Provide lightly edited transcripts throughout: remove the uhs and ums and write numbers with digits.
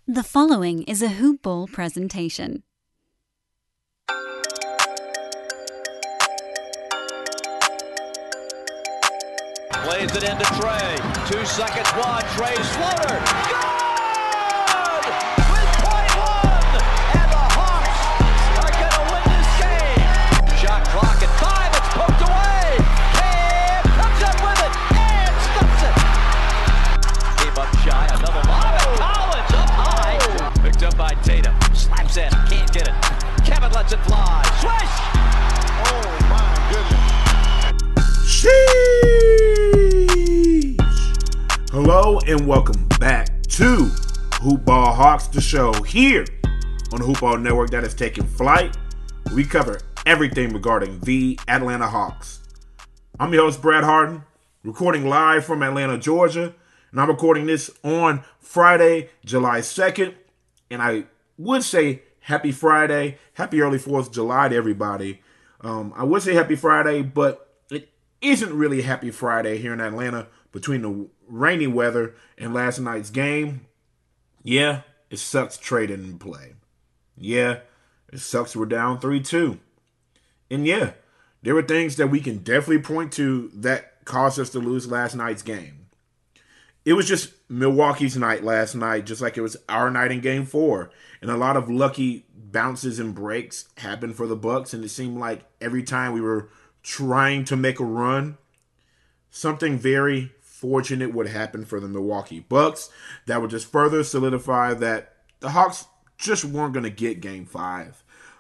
The following is a Hoop Ball presentation. Plays it into Trey. 2 seconds, one. Trey's floater. Good! With .1, and the Hawks are going to win this game. Shot clock at 5. It's poked away. Cam comes up with it and stuffs it. Came up shy. Another lob. Collins up high. Picked up by Tatum. Slaps in. Can't get it. Kevin lets it fly. Swish! Oh my goodness. Hello and welcome back to Hoop Ball Hawks, the show here on the Hoop Ball Network that is taking flight. We cover everything regarding the Atlanta Hawks. I'm your host, Brad Harden, recording live from Atlanta, Georgia, and I'm recording this on Friday, July 2nd, and I would say happy Friday, happy early 4th of July to everybody. I would say happy Friday, but it isn't really happy Friday here in Atlanta between the rainy weather and last night's game. Yeah, it sucks Trey didn't play. Yeah, it sucks we're down 3-2. And yeah, there were things that we can definitely point to that caused us to lose last night's game. It was just Milwaukee's night last night, just like it was our night in Game 4. And a lot of lucky bounces and breaks happened for the Bucks, and it seemed like every time we were trying to make a run, something very fortunate would happen for the Milwaukee Bucks that would just further solidify that the Hawks just weren't going to get Game 5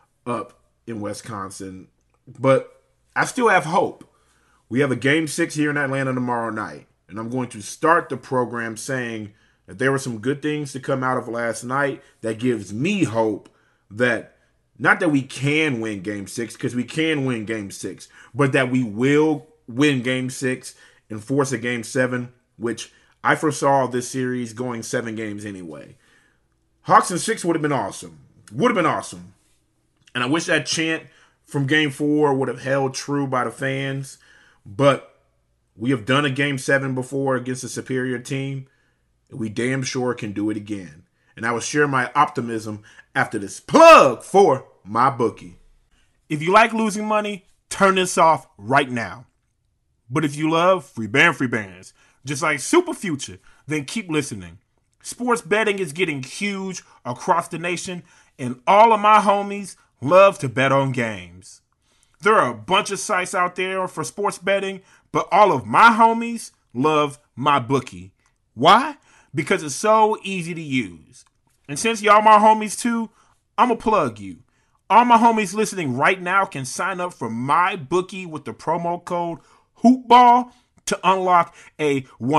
up in Wisconsin. But I still have hope. We have a Game 6 here in Atlanta tomorrow night, and I'm going to start the program saying that there were some good things to come out of last night that gives me hope that not that we can win Game 6, because we can win Game 6, but that we will win Game 6 and force a Game 7, which I foresaw this series going 7 games anyway. Hawks in 6 would have been awesome. Would have been awesome. And I wish that chant from Game 4 would have held true by the fans. But we have done a Game 7 before against a superior team. And we damn sure can do it again. And I will share my optimism after this plug for my bookie. If you like losing money, turn this off right now. But if you love free bands, just like Super Future, then keep listening. Sports betting is getting huge across the nation, and all of my homies love to bet on games. There are a bunch of sites out there for sports betting, but all of my homies love my bookie. Why? Because it's so easy to use. And since y'all my homies too, I'm going to plug you. All my homies listening right now can sign up for my bookie with the promo code HoopBall to unlock a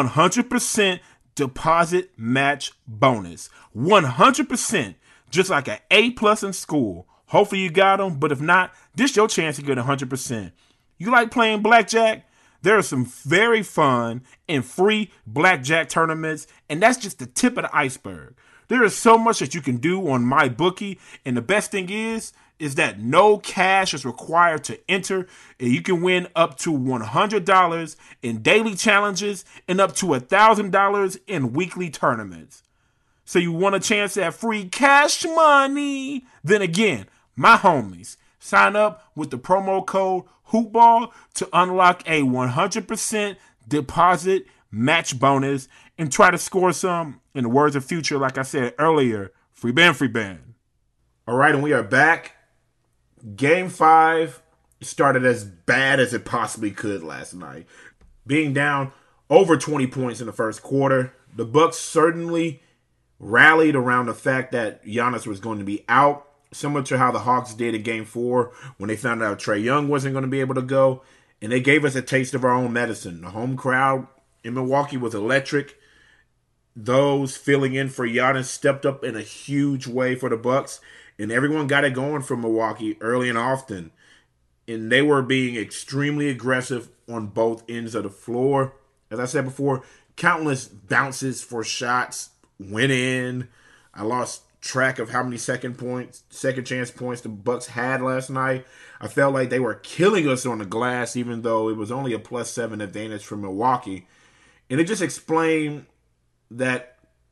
100% deposit match bonus. 100%, just like an A+ in school. Hopefully you got them, but if not, this your chance to get 100%. You like playing blackjack? There are some very fun and free blackjack tournaments, and that's just the tip of the iceberg. There is so much that you can do on my bookie, and the best thing is that no cash is required to enter, and you can win up to $100 in daily challenges and up to $1,000 in weekly tournaments. So you want a chance at free cash money? Then again, my homies, sign up with the promo code HoopBall to unlock a 100% deposit match bonus and try to score some, in the words of Future, like I said earlier, free band. All right, and we are back. Game 5 started as bad as it possibly could last night. Being down over 20 points in the first quarter, the Bucks certainly rallied around the fact that Giannis was going to be out, similar to how the Hawks did in Game 4 when they found out Trae Young wasn't going to be able to go, and they gave us a taste of our own medicine. The home crowd in Milwaukee was electric. Those filling in for Giannis stepped up in a huge way for the Bucks, and everyone got it going from Milwaukee early and often. And they were being extremely aggressive on both ends of the floor. As I said before, countless bounces for shots went in. I lost track of how many second chance points the Bucks had last night. I felt like they were killing us on the glass, even though it was only a +7 advantage for Milwaukee. And it just explained that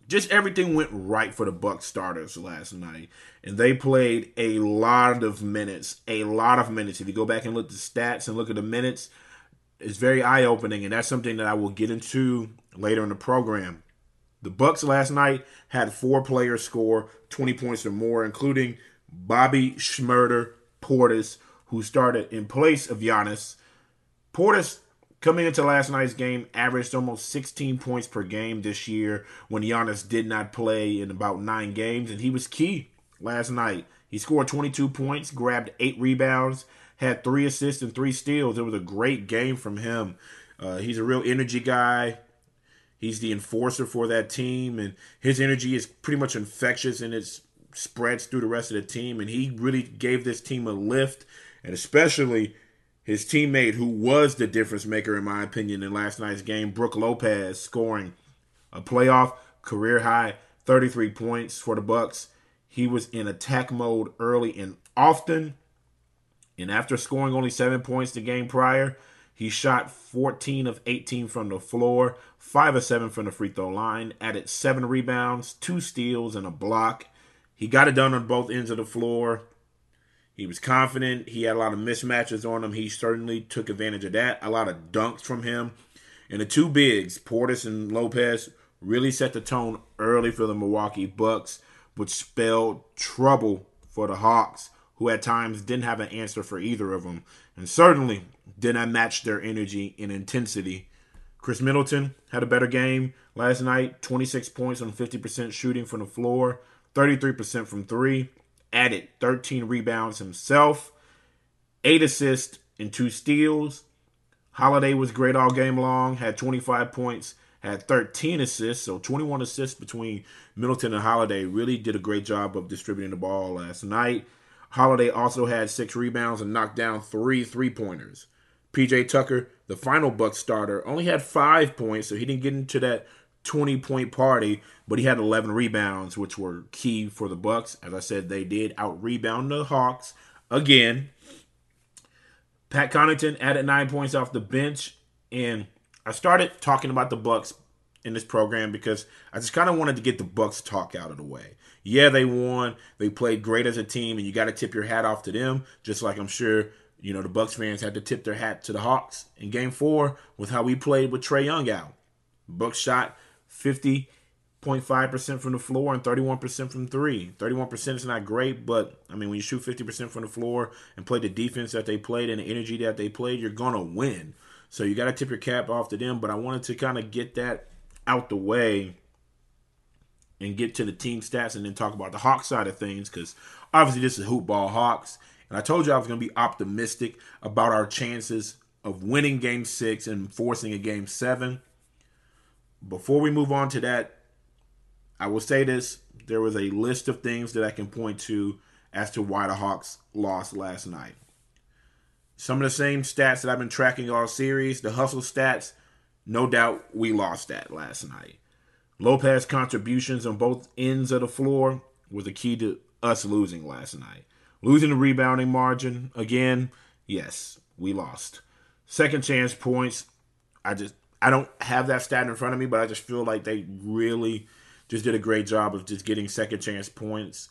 just everything went right for the Bucks starters last night. And they played a lot of minutes. If you go back and look at the stats and look at the minutes, it's very eye-opening, and that's something that I will get into later in the program. The Bucks last night had 4 players score 20 points or more, including Bobby Shmurda Portis, who started in place of Giannis. Portis, coming into last night's game, averaged almost 16 points per game this year when Giannis did not play in about 9 games, and he was key last night. He scored 22 points, grabbed 8 rebounds, had 3 assists and 3 steals. It was a great game from him. He's a real energy guy. He's the enforcer for that team, and his energy is pretty much infectious, and it spreads through the rest of the team, and he really gave this team a lift, and especially his teammate, who was the difference maker, in my opinion, in last night's game, Brook Lopez, scoring a playoff career-high 33 points for the Bucks. He was in attack mode early and often, and after scoring only 7 points the game prior, he shot 14 of 18 from the floor, 5 of 7 from the free throw line, added 7 rebounds, 2 steals, and a block. He got it done on both ends of the floor. He was confident. He had a lot of mismatches on him. He certainly took advantage of that. A lot of dunks from him. And the 2 bigs, Portis and Lopez, really set the tone early for the Milwaukee Bucks, which spelled trouble for the Hawks, who at times didn't have an answer for either of them, and certainly did not match their energy and intensity. Chris Middleton had a better game last night, 26 points on 50% shooting from the floor, 33% from 3, added 13 rebounds himself, 8 assists and 2 steals. Holiday was great all game long, had 25 points, had 13 assists, so 21 assists between Middleton and Holiday. Really did a great job of distributing the ball last night. Holiday also had 6 rebounds and knocked down 3 3-pointers. P.J. Tucker, the final Bucks starter, only had 5 points, so he didn't get into that 20-point party, but he had 11 rebounds, which were key for the Bucks. As I said, they did out-rebound the Hawks again. Pat Connaughton added 9 points off the bench, and I started talking about the Bucks in this program because I just kind of wanted to get the Bucks talk out of the way. Yeah, they won. They played great as a team, and you got to tip your hat off to them, just like I'm sure the Bucks fans had to tip their hat to the Hawks in Game 4 with how we played with Trae Young out. Bucks shot 50.5% from the floor and 31% from 3. 31% is not great, but, when you shoot 50% from the floor and play the defense that they played and the energy that they played, you're going to win. So you got to tip your cap off to them, but I wanted to kind of get that out the way and get to the team stats and then talk about the Hawks side of things, because obviously this is Hoop Ball Hawks. And I told you I was going to be optimistic about our chances of winning Game 6 and forcing a Game 7. Before we move on to that, I will say this. There was a list of things that I can point to as to why the Hawks lost last night. Some of the same stats that I've been tracking all series, the hustle stats, no doubt we lost that last night. Lopez contributions on both ends of the floor was the key to us losing last night. Losing the rebounding margin, again, yes, we lost. Second chance points, I don't have that stat in front of me, but I just feel like they really just did a great job of just getting second chance points.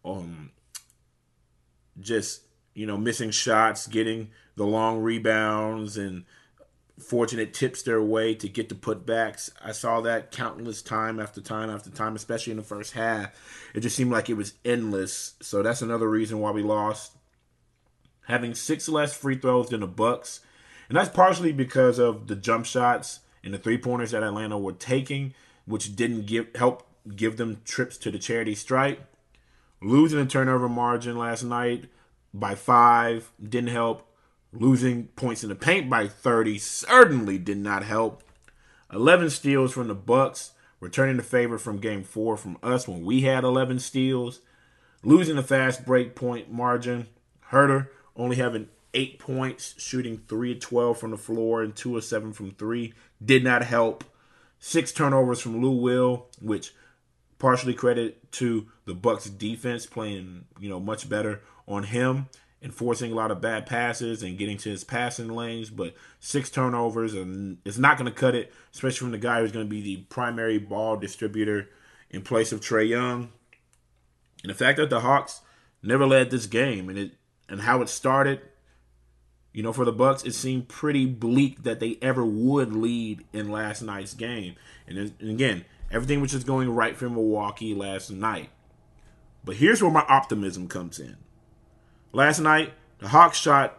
Missing shots, getting the long rebounds, and fortunate tips their way to get the putbacks. I saw that countless time after time after time, especially in the first half. It just seemed like it was endless. So that's another reason why we lost. Having 6 less free throws than the Bucks, and that's partially because of the jump shots and the 3-pointers that Atlanta were taking, which didn't help give them trips to the charity stripe. Losing the turnover margin last night by 5 didn't help. Losing points in the paint by 30 certainly did not help. 11 steals from the Bucks, returning the favor from Game 4 from us when we had 11 steals. Losing the fast break point margin. Herter only having 8 points, shooting 3 of 12 from the floor and 2 of 7 from 3. Did not help. 6 turnovers from Lou Will, which partially credit to the Bucks defense playing, much better on him and forcing a lot of bad passes and getting to his passing lanes. But 6 turnovers, and it's not going to cut it, especially from the guy who's going to be the primary ball distributor in place of Trae Young. And the fact that the Hawks never led this game and how it started, for the Bucks, it seemed pretty bleak that they ever would lead in last night's game. And again, everything was just going right for Milwaukee last night. But here's where my optimism comes in. Last night, the Hawks shot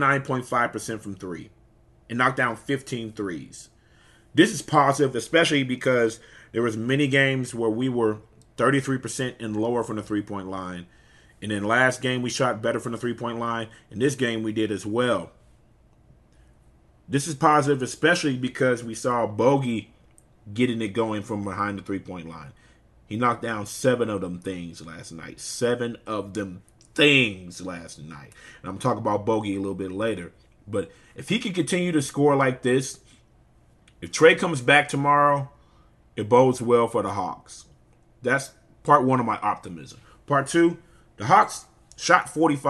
39.5% from three and knocked down 15 threes. This is positive, especially because there was many games where we were 33% and lower from the three-point line. And then last game, we shot better from the three-point line. In this game, we did as well. This is positive, especially because we saw Bogey getting it going from behind the three-point line. He knocked down 7 of them things last night. 7 of them things last night. And I'm going to talk about Bogey a little bit later. But if he can continue to score like this, if Trae comes back tomorrow, it bodes well for the Hawks. That's part one of my optimism. Part two, the Hawks shot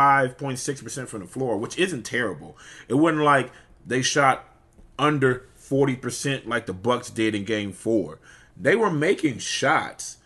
45.6% from the floor, which isn't terrible. It wasn't like they shot under 40% like the Bucks did in Game 4. They were making shots.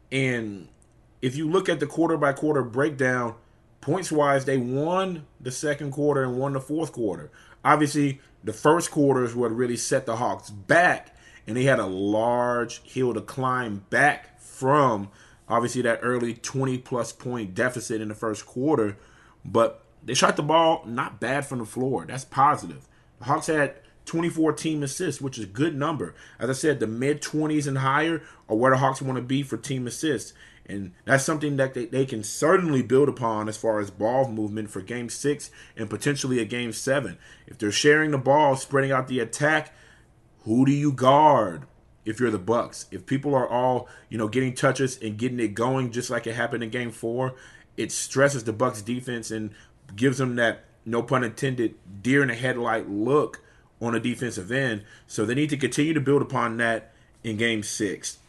And if you look at the quarter-by-quarter breakdown, points-wise, they won the second quarter and won the fourth quarter. Obviously, the first quarter is what really set the Hawks back, and they had a large hill to climb back from, obviously, that early 20-plus point deficit in the first quarter. But they shot the ball not bad from the floor. That's positive. The Hawks had 24 team assists, which is a good number. As I said, the mid-20s and higher are where the Hawks want to be for team assists. And that's something that they can certainly build upon as far as ball movement for Game 6 and potentially a Game 7. If they're sharing the ball, spreading out the attack, who do you guard if you're the Bucks? If people are all, getting touches and getting it going just like it happened in Game 4, it stresses the Bucks defense and gives them that, no pun intended, deer in the headlight look on the defensive end. So they need to continue to build upon that in Game 6.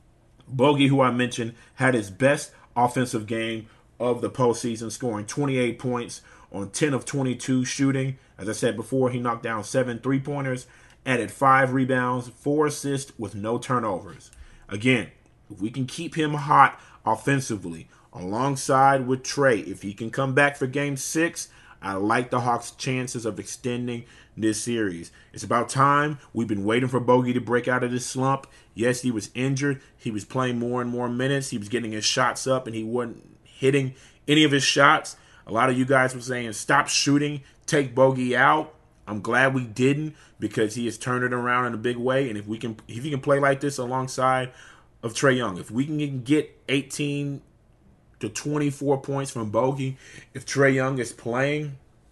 Bogey, who I mentioned, had his best offensive game of the postseason, scoring 28 points on 10 of 22 shooting. As I said before, he knocked down 7 3-pointers, added 5 rebounds, 4 assists with no turnovers. Again, if we can keep him hot offensively alongside with Trae, if he can come back for Game 6, I like the Hawks' chances of extending this series. It's about time. We've been waiting for Bogey to break out of this slump. Yes, he was injured. He was playing more and more minutes. He was getting his shots up, and he wasn't hitting any of his shots. A lot of you guys were saying, stop shooting, take Bogey out. I'm glad we didn't, because he has turned it around in a big way. And if he can play like this alongside of Trae Young, if we can get 18 to 24 points from Bogey, if Trae Young is playing,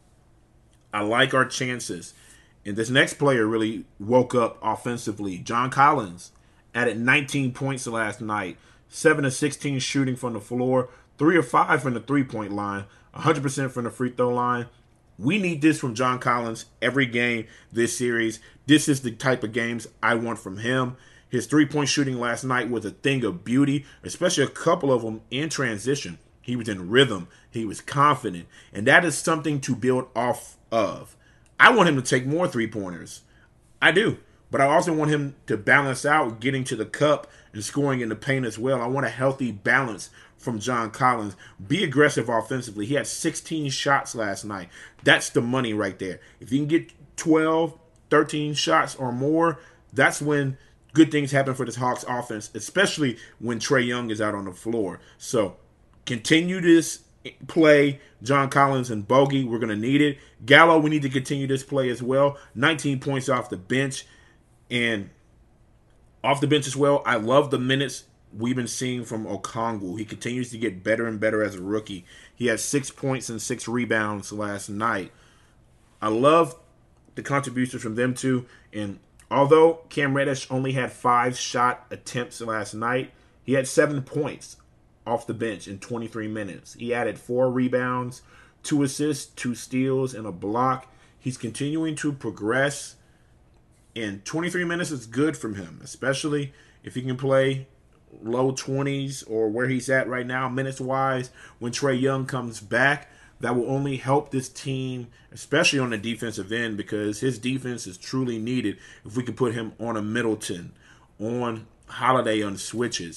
I like our chances. And this next player really woke up offensively. John Collins added 19 points last night, 7 of 16 shooting from the floor, 3 of 5 from the three-point line, 100% from the free throw line. We need this from John Collins every game this series. This is the type of games I want from him. His three-point shooting last night was a thing of beauty, especially a couple of them in transition. He was in rhythm. He was confident. And that is something to build off of. I want him to take more three-pointers. I do. But I also want him to balance out getting to the cup and scoring in the paint as well. I want a healthy balance from John Collins. Be aggressive offensively. He had 16 shots last night. That's the money right there. If you can get 12, 13 shots or more, that's when good things happen for this Hawks offense, especially when Trae Young is out on the floor. So continue this play, John Collins and Bogey. We're going to need it. Gallo, we need to continue this play as well. 19 points off the bench. And off the bench as well, I love the minutes we've been seeing from Okongwu. He continues to get better and better as a rookie. He had 6 points and 6 rebounds last night. I love the contributions from them too. And although Cam Reddish only had 5 shot attempts last night, he had 7 points off the bench in 23 minutes. He added 4 rebounds, 2 assists, 2 steals, and a block. He's continuing to progress, and 23 minutes is good from him, especially if he can play low 20s or where he's at right now minutes-wise. When Trae Young comes back, that will only help this team, especially on the defensive end, because his defense is truly needed if we can put him on a Middleton, on Holiday on switches.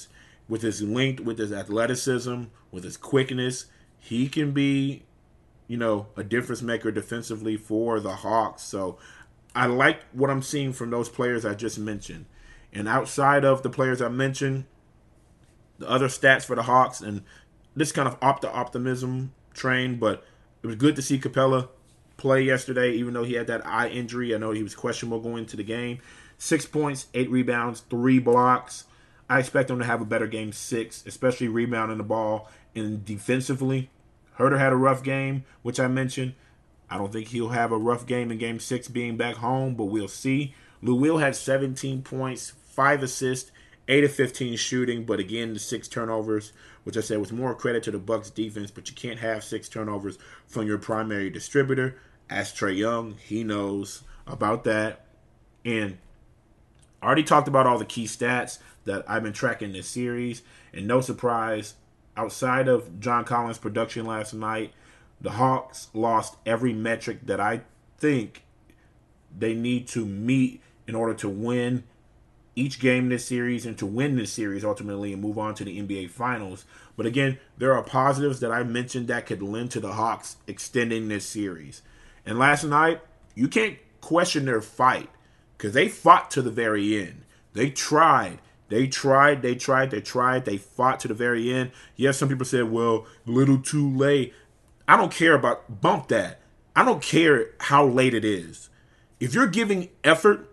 with his length, with his athleticism, with his quickness, he can be, a difference maker defensively for the Hawks. So I like what I'm seeing from those players I just mentioned. And outside of the players I mentioned, the other stats for the Hawks, and this kind of optimism train, but it was good to see Capella play yesterday, even though he had that eye injury. I know he was questionable going into the game. 6 points, 8 rebounds, 3 blocks. I expect him to have a better game 6, especially rebounding the ball. And defensively, Herter had a rough game, which I mentioned. I don't think he'll have a rough game in game 6 being back home, but we'll see. Lou Will had 17 points, 5 assists, 8 of 15 shooting, but again, the 6 turnovers, which I said was more credit to the Bucks defense, but you can't have 6 turnovers from your primary distributor. Ask Trae Young, he knows about that. And I already talked about all the key stats that I've been tracking this series, and no surprise, outside of John Collins' production last night, the Hawks lost every metric that I think they need to meet in order to win each game in this series and to win this series ultimately and move on to the NBA Finals. But again, there are positives that I mentioned that could lend to the Hawks extending this series. And last night, you can't question their fight because they fought to the very end. They tried. They fought to the very end. Yes, some people said, well, a little too late. I don't care about, bump that. I don't care how late it is. If you're giving effort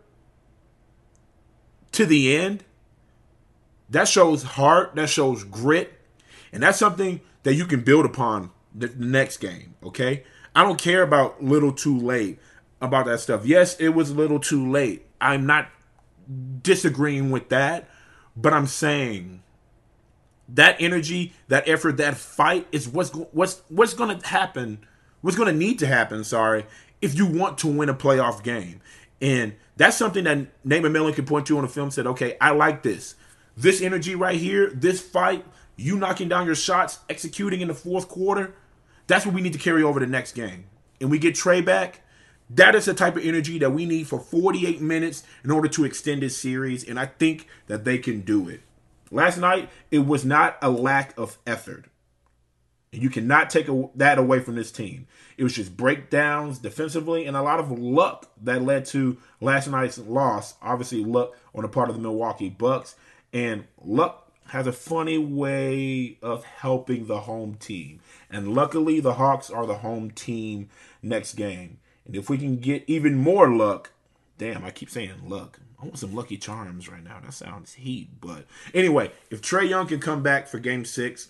to the end, that shows heart, that shows grit, and that's something that you can build upon the next game, okay? I don't care about little too late, about that stuff. Yes, it was a little too late. I'm not disagreeing with that, but I'm saying that energy, that effort, that fight is what's going to happen, what's going to need to happen, if you want to win a playoff game. And that's something that Nate McMillan can point to on the film and said, okay, I like this. This energy right here, this fight, you knocking down your shots, executing in the fourth quarter, that's what we need to carry over the next game. And we get Trae back. That is the type of energy that we need for 48 minutes in order to extend this series, and I think that they can do it. Last night, it was not a lack of effort. And you cannot take that away from this team. It was just breakdowns defensively and a lot of luck that led to last night's loss. Obviously, luck on the part of the Milwaukee Bucks. And luck has a funny way of helping the home team. And luckily, the Hawks are the home team next game. And if we can get even more luck, damn, I keep saying luck. I want some Lucky Charms right now. That sounds heat. But anyway, if Trae Young can come back for game 6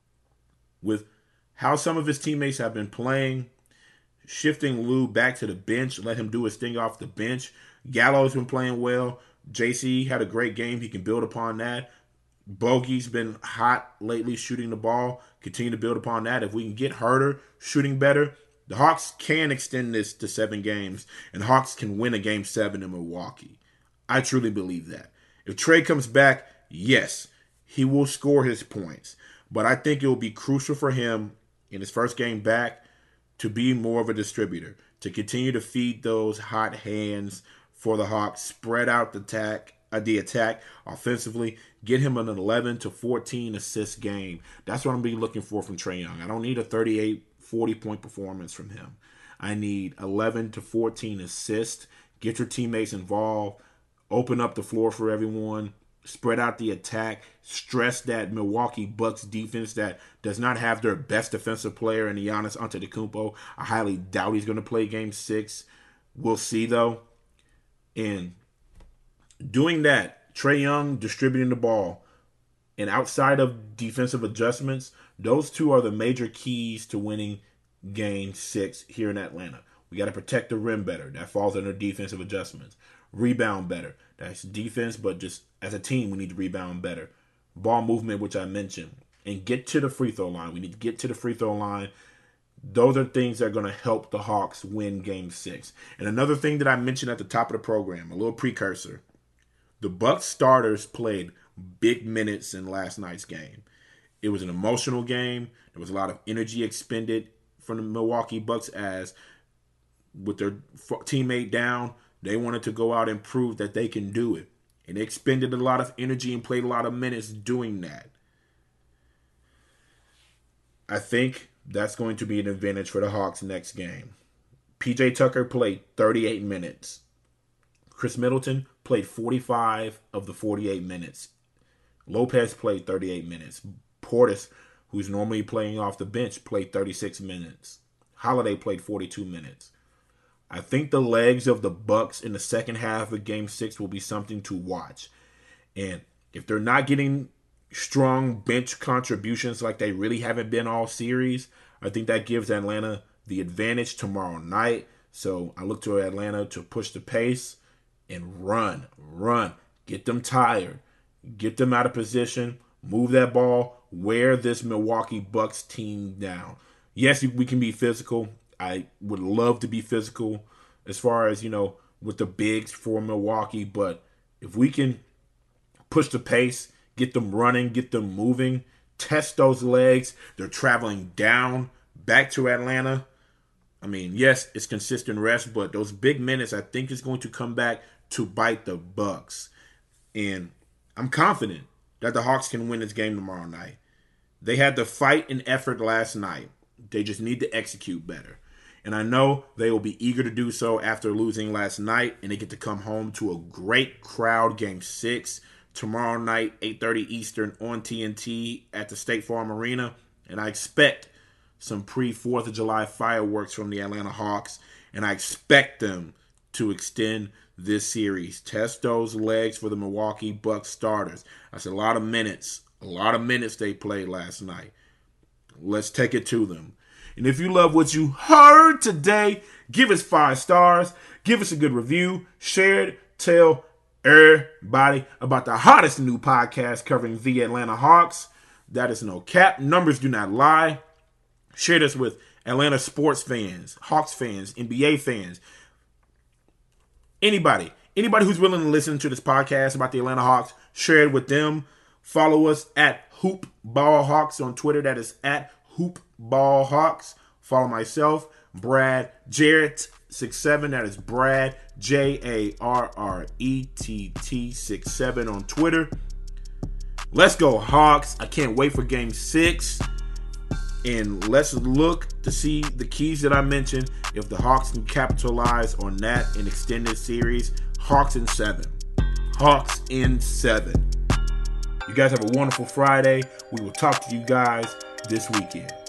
with how some of his teammates have been playing, shifting Lou back to the bench, let him do his thing off the bench. Gallo's been playing well. JC had a great game. He can build upon that. Bogey's been hot lately shooting the ball. Continue to build upon that. If we can get Herter shooting better, the Hawks can extend this to 7 games, and the Hawks can win a game 7 in Milwaukee. I truly believe that. If Trae comes back, yes, he will score his points. But I think it will be crucial for him in his first game back to be more of a distributor, to continue to feed those hot hands for the Hawks, spread out the attack offensively, get him an 11 to 14 assist game. That's what I'm be looking for from Trae Young. I don't need a 38, 40-point performance from him. I need 11 to 14 assists. Get your teammates involved. Open up the floor for everyone. Spread out the attack. Stress that Milwaukee Bucks defense that does not have their best defensive player in Giannis Antetokounmpo. I highly doubt he's going to play game 6. We'll see, though. And doing that, Trae Young distributing the ball, and outside of defensive adjustments, those two are the major keys to winning game 6 here in Atlanta. We got to protect the rim better. That falls under defensive adjustments. Rebound better. That's defense, but just as a team, we need to rebound better. Ball movement, which I mentioned. And get to the free throw line. We need to get to the free throw line. Those are things that are going to help the Hawks win game 6. And another thing that I mentioned at the top of the program, a little precursor. The Bucks starters played big minutes in last night's game. It was an emotional game. There was a lot of energy expended from the Milwaukee Bucks as with their teammate down, they wanted to go out and prove that they can do it. And they expended a lot of energy and played a lot of minutes doing that. I think that's going to be an advantage for the Hawks next game. PJ Tucker played 38 minutes. Chris Middleton played 45 of the 48 minutes. Lopez played 38 minutes. Portis, who's normally playing off the bench, played 36 minutes. Holiday played 42 minutes. I think the legs of the Bucks in the second half of Game 6 will be something to watch. And if they're not getting strong bench contributions like they really haven't been all series, I think that gives Atlanta the advantage tomorrow night. So I look to Atlanta to push the pace and run. Get them tired. Get them out of position. Move that ball. Wear this Milwaukee Bucks team down. Yes, we can be physical. I would love to be physical as far as, with the bigs for Milwaukee. But if we can push the pace, get them running, get them moving, test those legs. They're traveling down back to Atlanta. I mean, yes, it's consistent rest, but those big minutes I think is going to come back to bite the Bucks. And I'm confident that the Hawks can win this game tomorrow night. They had the fight and effort last night. They just need to execute better. And I know they will be eager to do so after losing last night, and they get to come home to a great crowd, Game 6, tomorrow night, 8:30 Eastern on TNT at the State Farm Arena. And I expect some pre-4th of July fireworks from the Atlanta Hawks, and I expect them to extend this series. Test those legs for the Milwaukee Bucks starters. That's a lot of minutes they played last night. Let's take it to them. And if you love what you heard today, give us 5 stars, give us a good review, share it, tell everybody about the hottest new podcast covering the Atlanta Hawks. That is no cap. Numbers do not lie. Share this with Atlanta sports fans, Hawks fans, NBA fans, anybody who's willing to listen to this podcast about the Atlanta Hawks. Share it with them. Follow us at HoopBallHawks on Twitter. That is at HoopBallHawks. Follow myself, Brad Jarrett67. That is Brad JARRETT67 on Twitter. Let's go Hawks. I can't wait for Game 6. And let's look to see the keys that I mentioned. If the Hawks can capitalize on that and extend this series, Hawks in 7. Hawks in 7. You guys have a wonderful Friday. We will talk to you guys this weekend.